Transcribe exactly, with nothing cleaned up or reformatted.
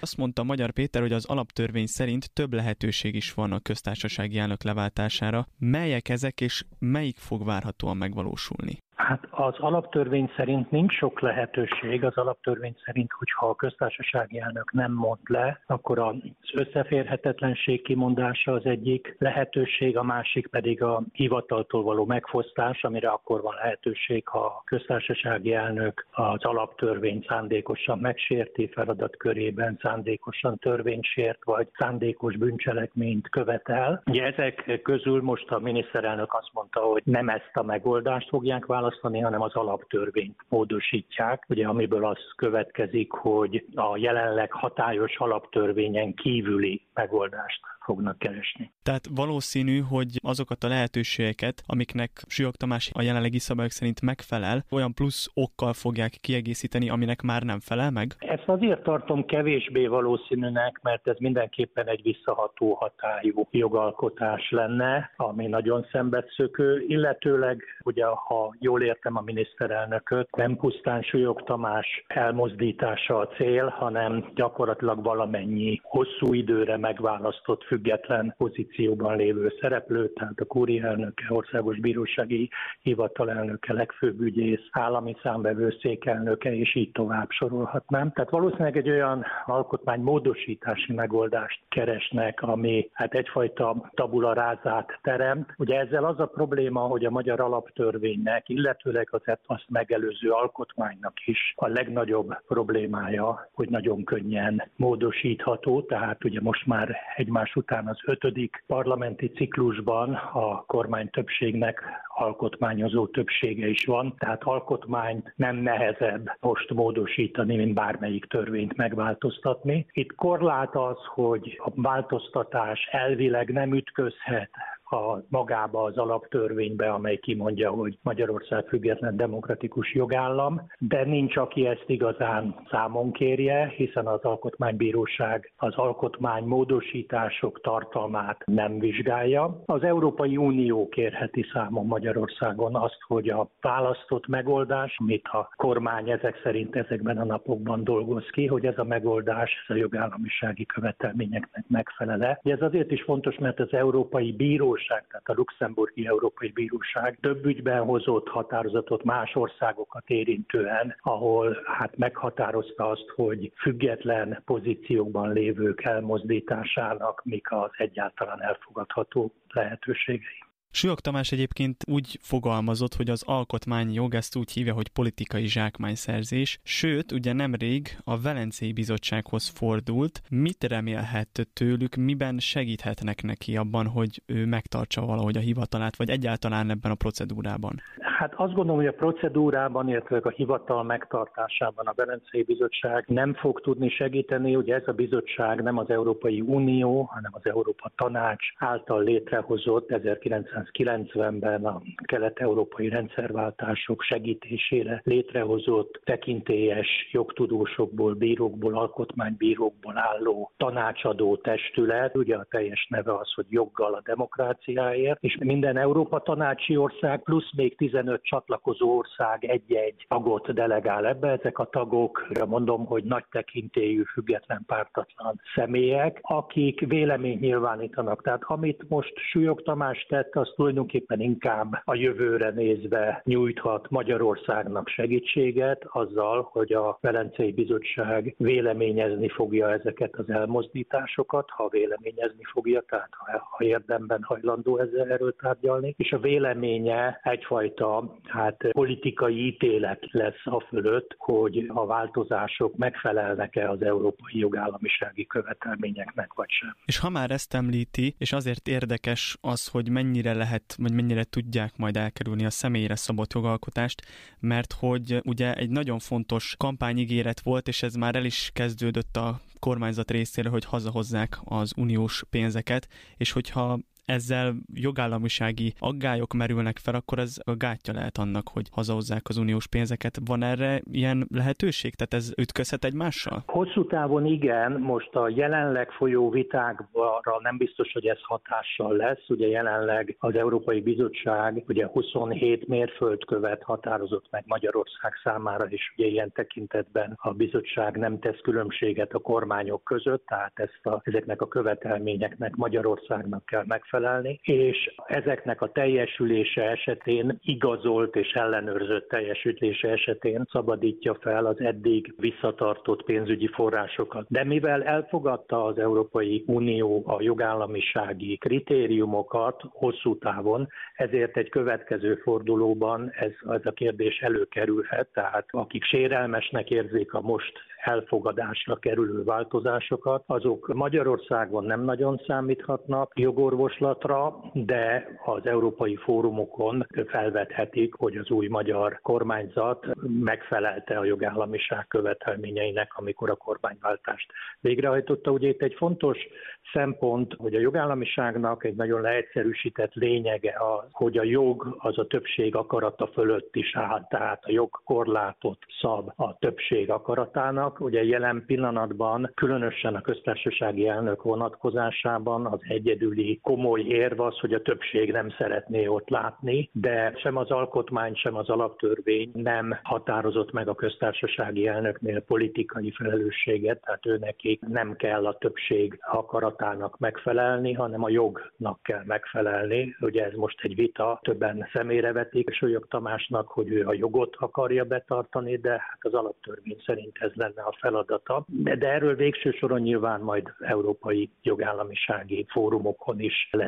azt mondta Magyar Péter, hogy az alaptörvény szerint több lehetőség is van a köztársasági elnök leváltására. Melyek ezek, és melyik fog várhatóan megvalósulni? Hát az alaptörvény szerint nincs sok lehetőség. Az alaptörvény szerint, hogyha a köztársasági elnök nem mond le, akkor az összeférhetetlenség kimondása az egyik lehetőség, a másik pedig a hivataltól való megfosztás, amire akkor van lehetőség, ha a köztársasági elnök az alaptörvényt szándékosan megsérti, feladatkörében szándékosan törvényt sért, vagy szándékos bűncselekményt követel. Ugye ezek közül most a miniszterelnök azt mondta, hogy nem ezt a megoldást fogják választani, hanem az alaptörvényt módosítják, ugye amiből az következik, hogy a jelenleg hatályos alaptörvényen kívüli megoldást fognak keresni. Tehát valószínű, hogy azokat a lehetőségeket, amiknek Sülyog Tamás a jelenlegi szabályok szerint megfelel, olyan plusz okkal fogják kiegészíteni, aminek már nem felel meg? Ezt azért tartom kevésbé valószínűnek, mert ez mindenképpen egy visszaható hatályú jogalkotás lenne, ami nagyon szembeszökő, illetőleg, ugye, ha jól értem a miniszterelnököt, nem pusztán Sülyog Tamás elmozdítása a cél, hanem gyakorlatilag valamennyi hosszú időre megválasztott független pozícióban lévő szereplő, tehát a kúria elnöke, országos bírósági hivatalelnöke, legfőbb ügyész, állami számvevőszék elnöke, és így tovább sorolhatnám. Tehát valószínűleg egy olyan alkotmánymódosítási megoldást keresnek, ami hát egyfajta tabula rását teremt. Ugye ezzel az a probléma, hogy a magyar alaptörvénynek, illetőleg az azt megelőző alkotmánynak is a legnagyobb problémája, hogy nagyon könnyen módosítható, tehát ugye most már egymás után az ötödik parlamenti ciklusban a kormány többségnek alkotmányozó többsége is van, tehát alkotmányt nem nehezebb most módosítani, mint bármelyik törvényt megváltoztatni. Itt korlát az, hogy a változtatás elvileg nem ütközhet a magába az alaptörvénybe, amely kimondja, hogy Magyarország független demokratikus jogállam, de nincs, aki ezt igazán számon kérje, hiszen az Alkotmánybíróság az alkotmánymódosítások tartalmát nem vizsgálja. Az Európai Unió kérheti számon Magyarországon azt, hogy a választott megoldás, amit a kormány ezek szerint ezekben a napokban dolgoz ki, hogy ez a megoldás, ez a jogállamisági követelményeknek megfelele. Ez azért is fontos, mert az Európai Bíróság, tehát a Luxemburgi Európai Bíróság több ügyben hozott határozatot más országokat érintően, ahol hát meghatározta azt, hogy független pozíciókban lévők elmozdításának mik az egyáltalán elfogadható lehetőségei. Sülyog Tamás egyébként úgy fogalmazott, hogy az alkotmányjog ezt úgy hívja, hogy politikai zsákmányszerzés, sőt, ugye nemrég a Velencei Bizottsághoz fordult. Mit remélhet tőlük, miben segíthetnek neki abban, hogy ő megtartsa valahogy a hivatalát, vagy egyáltalán ebben a procedúrában? Hát azt gondolom, hogy a procedúrában, illetve a hivatal megtartásában a Velencei Bizottság nem fog tudni segíteni, hogy ez a bizottság nem az Európai Unió, hanem az Európa Tanács által létrehozott ezerkilencszázkilencvenben a kelet-európai rendszerváltások segítésére létrehozott tekintélyes jogtudósokból, bírókból, alkotmánybírókból álló tanácsadó testület. Ugye a teljes neve az, hogy Joggal a demokráciáért, és minden Európa Tanácsi ország plusz még tizenöt csatlakozó ország egy-egy tagot delegál ebbe. Ezek a tagok, mondom, hogy nagy tekintélyű, független, pártatlan személyek, akik véleményt nyilvánítanak. Tehát amit most Sülyog Tamás tett, az tulajdonképpen inkább a jövőre nézve nyújthat Magyarországnak segítséget azzal, hogy a Velencei Bizottság véleményezni fogja ezeket az elmozdításosokat, ha véleményezni fogja, tehát ha, ha érdemben hajlandó ezzel erről tárgyalni, és a véleménye egyfajta hát, politikai ítélet lesz a fölött, hogy a változások megfelelnek-e az európai jogállamisági követelményeknek, vagy sem. És ha már ezt említi, és azért érdekes az, hogy mennyire lehet, vagy mennyire tudják majd elkerülni a személyre szabott jogalkotást, mert hogy ugye egy nagyon fontos kampányigéret volt, és ez már el is kezdődött a kormányzat részéről, hogy hazahozzák az uniós pénzeket, és hogyha ezzel jogállamisági aggályok merülnek fel, akkor ez a gátja lehet annak, hogy hazahozzák az uniós pénzeket. Van erre ilyen lehetőség? Tehát ez ütközhet egymással? Hosszú távon igen, most a jelenleg folyó vitákra nem biztos, hogy ez hatással lesz. Ugye jelenleg az Európai Bizottság ugye huszonhét mérföldkövet határozott meg Magyarország számára, és ugye ilyen tekintetben a bizottság nem tesz különbséget a kormányok között, tehát ezt a, ezeknek a követelményeknek Magyarországnak kell megfelelni, és ezeknek a teljesülése esetén, igazolt és ellenőrzött teljesülése esetén szabadítja fel az eddig visszatartott pénzügyi forrásokat. De mivel elfogadta az Európai Unió a jogállamisági kritériumokat hosszú távon, ezért egy következő fordulóban ez, ez a kérdés előkerülhet, tehát akik sérelmesnek érzik a most elfogadásra kerülő változásokat, azok Magyarországon nem nagyon számíthatnak jogorvoslatra, de az európai fórumokon felvethetik, hogy az új magyar kormányzat megfelelte a jogállamiság követelményeinek, amikor a kormányváltást végrehajtotta. Ugye itt egy fontos szempont, hogy a jogállamiságnak egy nagyon leegyszerűsített lényege az, hogy a jog az a többség akarata fölött is áll, tehát a jog korlátot szab a többség akaratának. Ugye jelen pillanatban, különösen a köztársasági elnök vonatkozásában az egyedüli komoly érv az, hogy a többség nem szeretné ott látni, de sem az alkotmány, sem az alaptörvény nem határozott meg a köztársasági elnöknél politikai felelősséget, tehát ő neki nem kell a többség akaratának megfelelni, hanem a jognak kell megfelelni. Ugye ez most egy vita, többen szemére vetik Sólyog Tamásnak, hogy ő a jogot akarja betartani, de hát az alaptörvény szerint ez lenne a feladata. De erről végső soron nyilván majd európai jogállamisági fórumokon is